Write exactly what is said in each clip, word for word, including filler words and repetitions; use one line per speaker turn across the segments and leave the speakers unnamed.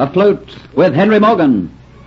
Afloat with Henry Morgan.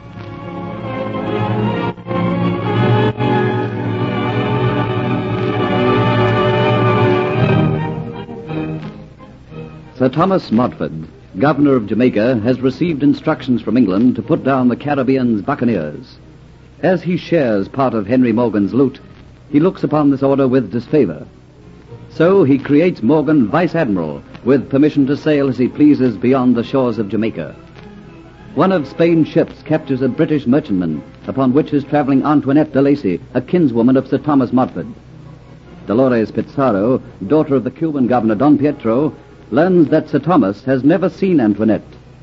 Sir Thomas Modford, Governor of Jamaica, has received instructions from England to put down the Caribbean's buccaneers. As he shares part of Henry Morgan's loot, he looks upon this order with disfavor. So he creates Morgan Vice Admiral, with permission to sail as he pleases beyond the shores of Jamaica. One of Spain's ships captures a British merchantman, upon which is traveling Antoinette de Lacy, a kinswoman of Sir Thomas Modford. Dolores Pizarro, daughter of the Cuban governor Don Pietro, learns that Sir Thomas has never seen Antoinette.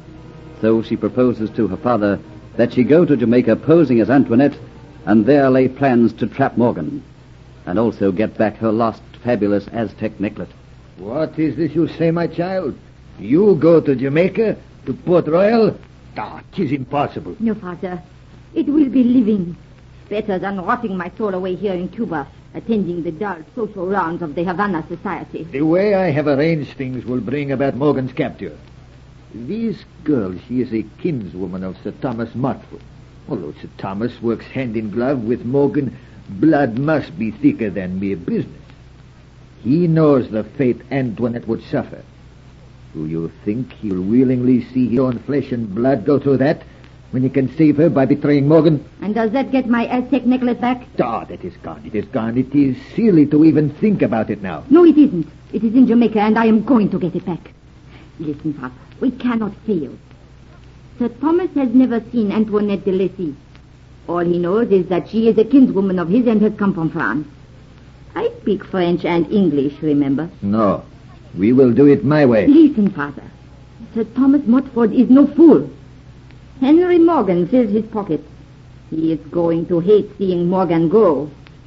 So she proposes to her father that she go to Jamaica posing as Antoinette and there lay plans to trap Morgan and also get back her lost fabulous Aztec necklet.
What is this you say, my child? You go to Jamaica, to Port Royal? Ah, 'tis impossible.
No, Father. It will be living. Better than rotting my soul away here in Cuba, attending the dull social rounds of the Havana society.
The way I have arranged things will bring about Morgan's capture. This girl, she is a kinswoman of Sir Thomas Modford. Although Sir Thomas works hand in glove with Morgan, blood must be thicker than mere business. He knows the fate Antoinette would suffer. Do you think he'll willingly see his own flesh and blood go through that when he can save her by betraying Morgan?
And does that get my Aztec necklace back?
Ah, that is gone. It is gone. It is silly to even think about it now.
No, it isn't. It is in Jamaica, and I am going to get it back. Listen, Father. We cannot fail. Sir Thomas has never seen Antoinette de Lacy. All he knows is that she is a kinswoman of his and has come from France. I speak French and English, remember?
No. We will do it my way.
Listen, Father. Sir Thomas Modford is no fool. Henry Morgan fills his pockets. He is going to hate seeing Morgan go.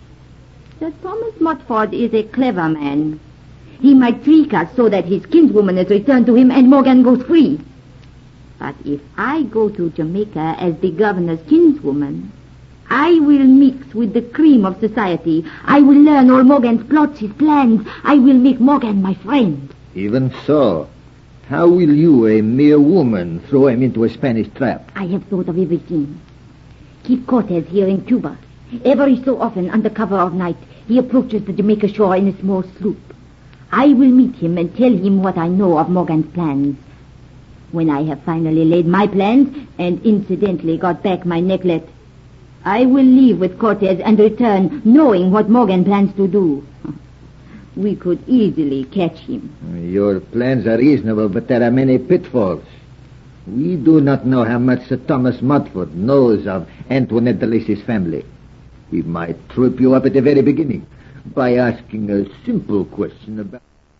Sir Thomas Modford is a clever man. He might trick us so that his kinswoman is returned to him and Morgan goes free. But if I go to Jamaica as the governor's kinswoman, I will mix with the cream of society. I will learn all Morgan's plots, his plans. I will make Morgan my friend.
Even so, how will you, a mere woman, throw him into a Spanish trap?
I have thought of everything. Keep Cortez here in Cuba. Every so often, under cover of night, he approaches the Jamaica shore in a small sloop. I will meet him and tell him what I know of Morgan's plans. When I have finally laid my plans and incidentally got back my necklet, I will leave with Cortez and return knowing what Morgan plans to do. We could easily catch him.
Your plans are reasonable, but there are many pitfalls. We do not know how much Sir Thomas Modford knows of Antoinette de Lacy's family. He might trip you up at the very beginning by asking a simple question about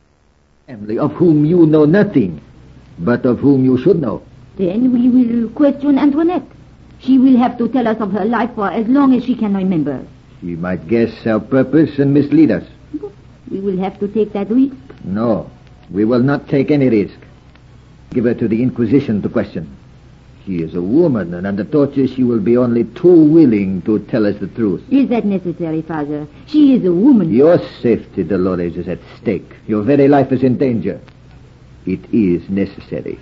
a family of whom you know nothing, but of whom you should know.
Then we will question Antoinette. She will have to tell us of her life for as long as she can remember.
She might guess our purpose and mislead us.
We will have to take that risk.
No, we will not take any risk. Give her to the Inquisition to question. She is a woman, and under torture she will be only too willing to tell us the truth.
Is that necessary, Father? She is a woman.
Your safety, Dolores, is at stake. Your very life is in danger. It is necessary.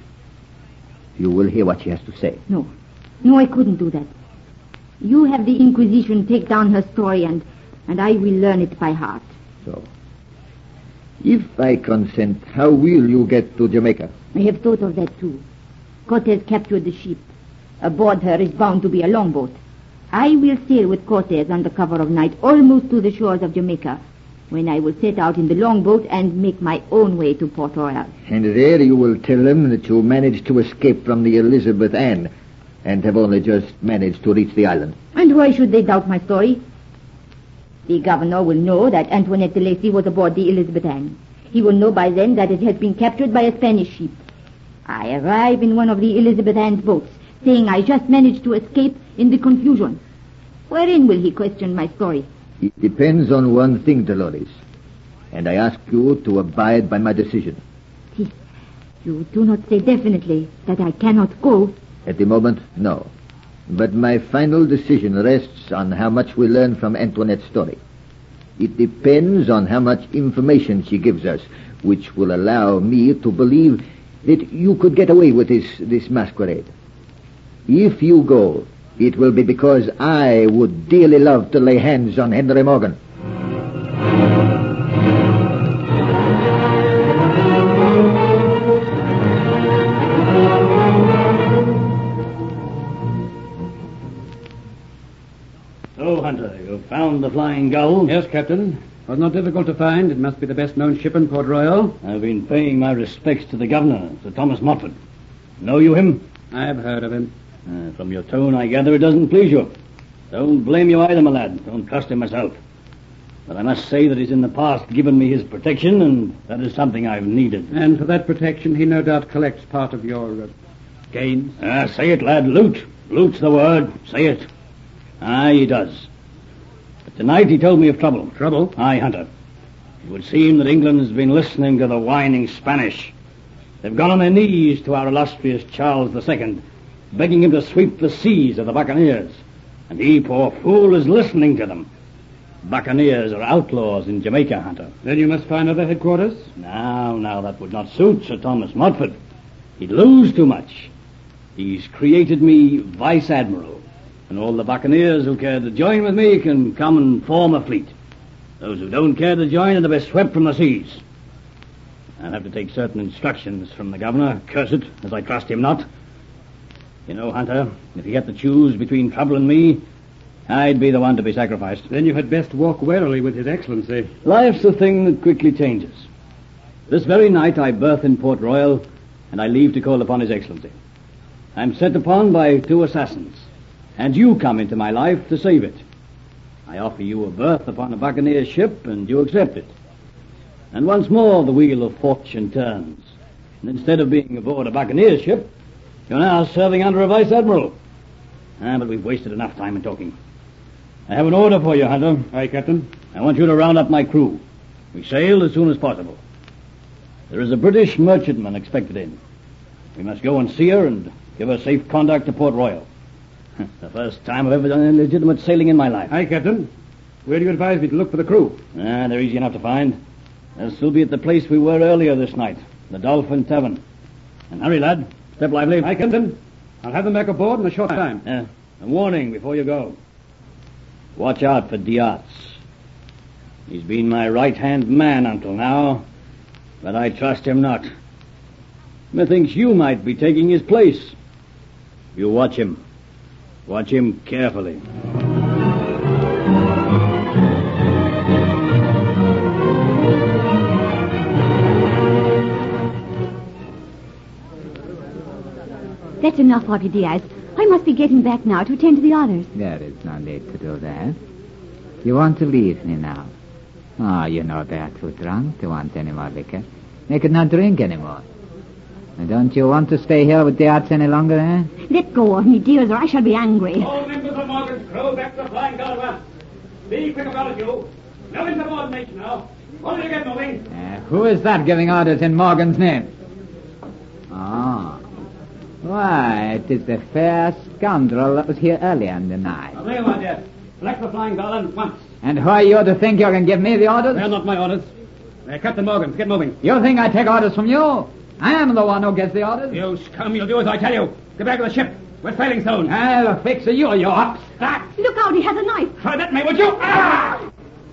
You will hear what she has to say.
No. No, I couldn't do that. You have the Inquisition take down her story, and, and I will learn it by heart.
So, if I consent, how will you get to Jamaica?
I have thought of that, too. Cortez captured the ship. Aboard her is bound to be a longboat. I will sail with Cortez under cover of night almost to the shores of Jamaica, when I will set out in the longboat and make my own way to Port Royal.
And there you will tell them that you managed to escape from the Elizabeth Ann and have only just managed to reach the island.
And why should they doubt my story? The governor will know that Antoinette de Lacy was aboard the Elizabeth Ann. He will know by then that it has been captured by a Spanish ship. I arrive in one of the Elizabeth Ann's boats, saying I just managed to escape in the confusion. Wherein will he question my story?
It depends on one thing, Dolores. And I ask you to abide by my decision.
You do not say definitely that I cannot go.
At the moment, no. But my final decision rests on how much we learn from Antoinette's story. It depends on how much information she gives us, which will allow me to believe that you could get away with this, this masquerade. If you go, it will be because I would dearly love to lay hands on Henry Morgan.
So, Hunter, you've found the Flying Gull?
Yes, Captain. It was not difficult to find. It must be the best-known ship in Port Royal.
I've been paying my respects to the governor, Sir Thomas Motford. Know you him?
I've heard of him.
Uh, from your tone, I gather it doesn't please you. Don't blame you either, my lad. Don't trust him myself. But I must say that he's in the past given me his protection, and that is something I've needed.
And for that protection, he no doubt collects part of your uh, gains.
Ah, say it, lad. Loot. Loot's the word. Say it. Aye, he does. But tonight he told me of trouble.
Trouble?
Aye, Hunter. It would seem that England has been listening to the whining Spanish. They've gone on their knees to our illustrious Charles the Second, begging him to sweep the seas of the buccaneers. And he, poor fool, is listening to them. Buccaneers are outlaws in Jamaica, Hunter.
Then you must find other headquarters?
Now, now, that would not suit Sir Thomas Motford. He'd lose too much. He's created me Vice Admiral, and all the buccaneers who care to join with me can come and form a fleet. Those who don't care to join are to be swept from the seas. I'll have to take certain instructions from the governor, curse it, as I trust him not. You know, Hunter, if he had to choose between trouble and me, I'd be the one to be sacrificed.
Then you had best walk warily with His Excellency.
Life's a thing that quickly changes. This very night I berth in Port Royal, and I leave to call upon His Excellency. I'm set upon by two assassins, and you come into my life to save it. I offer you a berth upon a buccaneer ship, and you accept it. And once more the wheel of fortune turns, and instead of being aboard a buccaneer ship, you're now serving under a vice admiral. Ah, but we've wasted enough time in talking. I have an order for you, Hunter.
Aye, Captain.
I want you to round up my crew. We sail as soon as possible. There is a British merchantman expected in. We must go and see her and give her safe conduct to Port Royal. The first time I've ever done any legitimate sailing in my life.
Aye, Captain. Where do you advise me to look for the crew?
Ah, they're easy enough to find. They'll still be at the place we were earlier this night, the Dolphin Tavern. And hurry, lad. Step lively.
Aye, Captain. I'll have them back aboard in a short time.
Uh, a warning before you go. Watch out for Diaz. He's been my right-hand man until now, but I trust him not. Methinks you might be taking his place. You watch him. Watch him carefully.
That's enough of you, Diaz. I must be getting back now to attend to the others.
There is no need to do that. You want to leave me now? Oh, you know they're too drunk to want any more liquor. They could not drink anymore. And don't you want to stay here with the arts any longer, eh?
Let go of me, dears, or I shall be angry.
All members of Morgan's crew back to the Flying Gull at once. Be quick about it, you. No insubordination now. Only get moving.
Uh, who is that giving orders in Morgan's name? Oh. Why, it is the fair scoundrel that was here earlier in the night.
Now, there you are, dear. Select the Flying Gull at once.
And who are you to think you can give me the orders?
They're not my orders. They're Captain Morgan's. Get moving.
You think I take orders from you? I am the one who gets the orders.
You scum, you'll do as I tell you. Get back to the ship. We're sailing soon.
I'll fix you, you upstart.
Look out, he has a knife.
Try that, me, would you? Ah!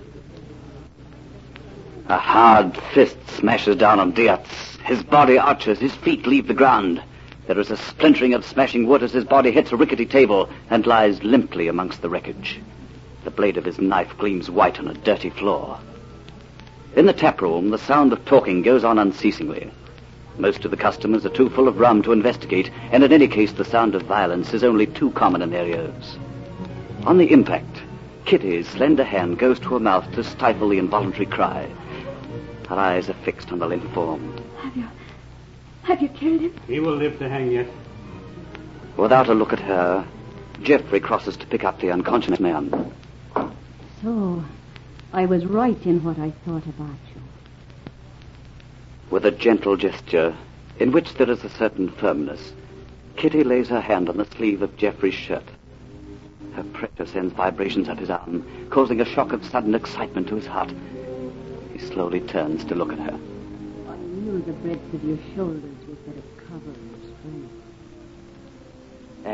A hard fist smashes down on Diaz. His body arches, his feet leave the ground. There is a splintering of smashing wood as his body hits a rickety table and lies limply amongst the wreckage. The blade of his knife gleams white on a dirty floor. In the tap room, the sound of talking goes on unceasingly. Most of the customers are too full of rum to investigate, and in any case the sound of violence is only too common in their ears. On the impact, Kitty's slender hand goes to her mouth to stifle the involuntary cry. Her eyes are fixed on the limp form.
Have you... Have you killed him?
He will live to hang yet.
Without a look at her, Geoffrey crosses to pick up the unconscious man.
So, I was right in what I thought about you.
With a gentle gesture, in which there is a certain firmness, Kitty lays her hand on the sleeve of Geoffrey's shirt. Her pressure sends vibrations up his arm, causing a shock of sudden excitement to his heart. He slowly turns to look at her.
I knew the breadth of your shoulders was better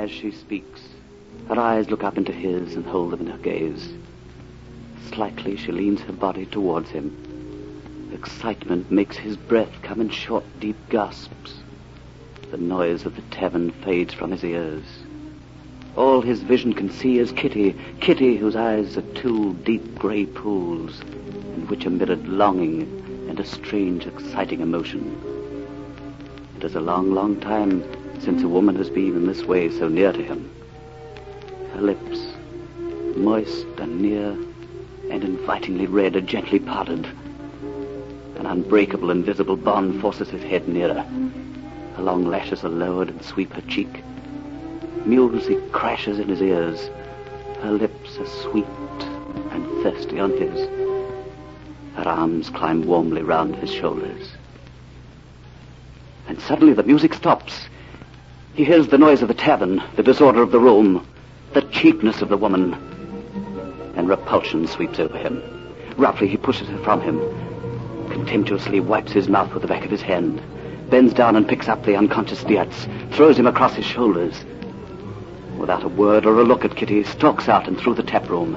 As she speaks, her eyes look up into his and hold them in her gaze. Slightly she leans her body towards him. Excitement makes his breath come in short, deep gasps. The noise of the tavern fades from his ears. All his vision can see is Kitty, Kitty whose eyes are two deep grey pools, in which are mirrored longing and a strange, exciting emotion. It is a long, long time since a woman has been in this way so near to him. Her lips, moist and near and invitingly red, are gently parted. An unbreakable, invisible bond forces his head nearer. Her long lashes are lowered and sweep her cheek. Music crashes in his ears. Her lips are sweet and thirsty on his. Her arms climb warmly round his shoulders. And suddenly the music stops. He hears the noise of the tavern, the disorder of the room, the cheapness of the woman. And repulsion sweeps over him. Roughly he pushes her from him, contemptuously wipes his mouth with the back of his hand, bends down and picks up the unconscious Dietz, throws him across his shoulders. Without a word or a look at Kitty, stalks out and through the tap room.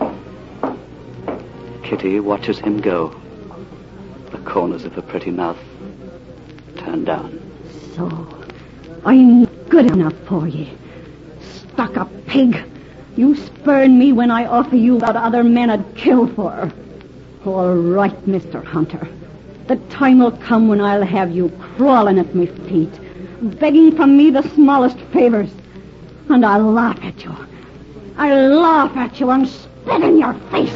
Kitty watches him go, the corners of her pretty mouth turned down.
So, I'm good enough for you. Stuck-up pig. You spurn me when I offer you what other men would kill for. All right, Mister Hunter. The time will come when I'll have you crawling at my feet, begging from me the smallest favors. And I'll laugh at you. I'll laugh at you and spit in your face.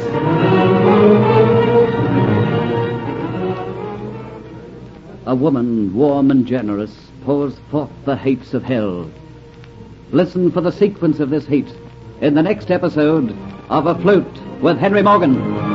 A woman, warm and generous, pours forth the hates of hell. Listen for the sequence of this hate in the next episode of Afloat with Henry Morgan.